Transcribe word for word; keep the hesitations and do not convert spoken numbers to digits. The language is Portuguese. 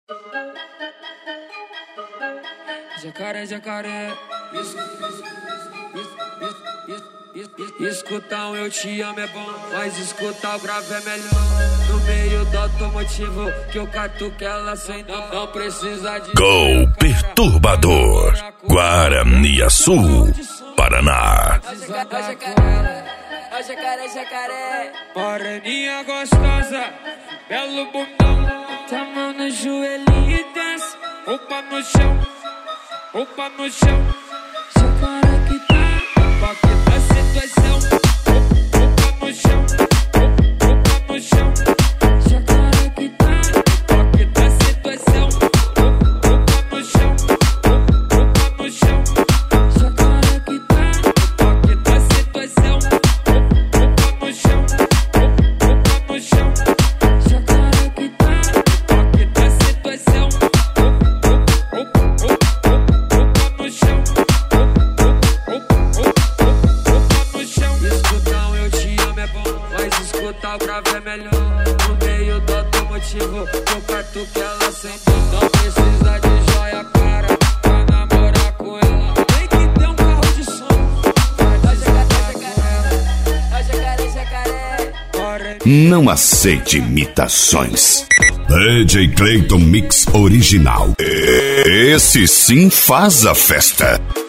Jacaré, jacaré. Escutar um eu te amo é bom, mas escutar o grave é melhor. No meio do automotivo que eu catuco ela sem não, não precisa de Gol Perturbador, Guaraniaçu, Paraná. Ó jacaré, ó jacaré, jacaré. Moreninha gostosa, belo bundão. Tá mão no joelhinho e desce, roupa no chão, roupa no chão. Jacaré que tá, toque da situação. Roupa no chão, roupa no chão. Jacaré que tá, toque da situação. Roupa no chão, roupa no chão. Jacaré que tá, toque da situação. Roupa no chão, roupa no chão. Jacaré que tá, toque da situação. Roupa no chão. Escutar um eu te amo é bom, mas escutar o grave é melhor. No meio do automotivo, eu catuco ela sem dor. Não precisa de joia cara pra namorar com ela. Tem que ter um carro de som pra jacaré, jacaré. Ó jacaré, jacaré. Não aceite imitações. D J Clayton Mix Original. Esse sim faz a festa.